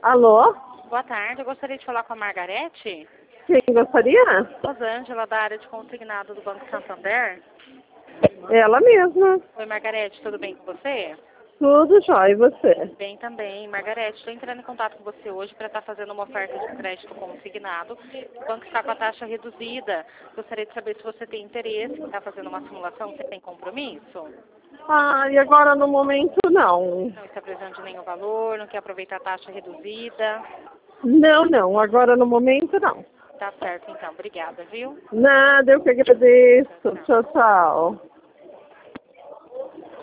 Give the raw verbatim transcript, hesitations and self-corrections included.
Alô? Boa tarde, eu gostaria de falar com a Margarete. Quem gostaria? Rosângela, da área de consignado do Banco Santander. Ela mesma. Oi, Margarete, tudo bem com você? Tudo jóia, e você? Bem também. Margarete, estou entrando em contato com você hoje para estar fazendo uma oferta de crédito consignado. O banco está com a taxa reduzida. Gostaria de saber se você tem interesse em estar fazendo uma simulação, você tem compromisso? Ah, e agora no momento não. Não está precisando de nenhum valor, não quer aproveitar a taxa reduzida? Não, não, agora no momento não. Tá certo, então. Obrigada, viu? Nada, eu que agradeço. Tchau, tchau.